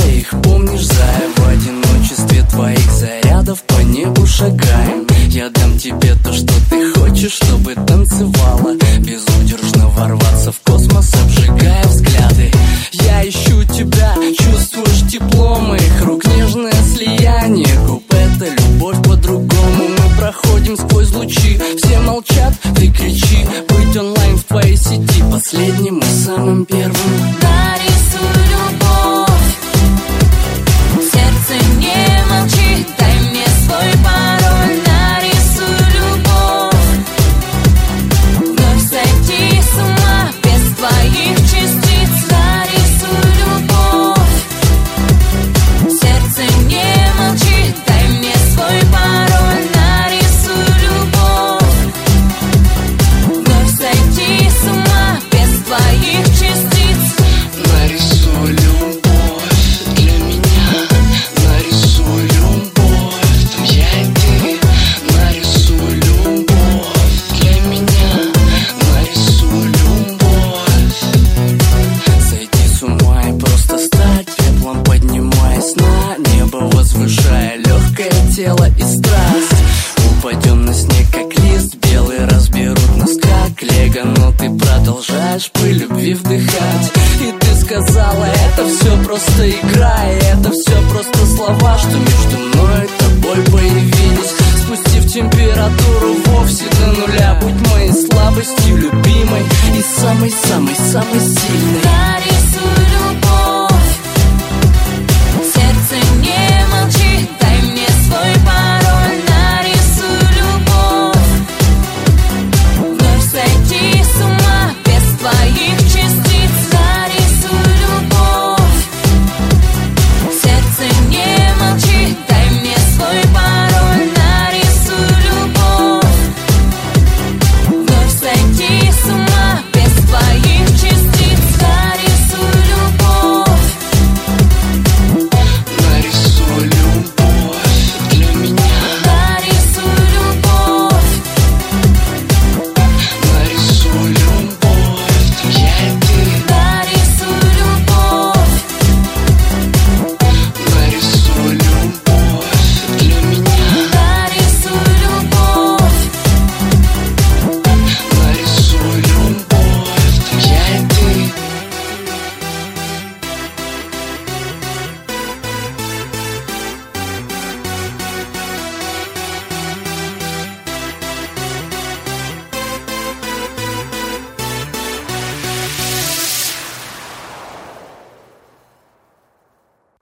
двоих, помнишь, зая? В одиночестве твоих зарядов по небу шагаем. Я дам тебе то, что ты хочешь, чтобы танцевала, безудержно ворваться в космос, обжигая взгляды. Я ищу тебя, чувствуешь тепло моих рук, нежное слияние губ, это любовь по-другому. Мы проходим сквозь лучи, все молчат, ты кричи. Быть онлайн в твоей сети, последним и самым первым. Нарисуй любовь, в сердце не молчи, дай мне свой пароль. Нарисуй любовь, вновь сойти с ума без твоих частиц. Нарисуй любовь, в сердце не молчи, дай мне свой пароль. Нарисуй любовь, вновь сойти с ума без твоих частиц. Нарисуй любовь для меня, нарисуй любовь, там я и ты. Нарисуй любовь для меня, нарисуй любовь. Сойти с ума и просто стать пеплом, поднимаясь на небо, возвышая легкое тело и страсть. Упадем на снег, как лист белый, разберут нас как лего, но ты продолжаешь пыль любви вдыхать. И ты сказала, это все просто игра, и это все просто слова, что между мной и тобой появились, спустив температуру вовсе до нуля. Будь моей слабостью любимой и самой-самой-самой сильной.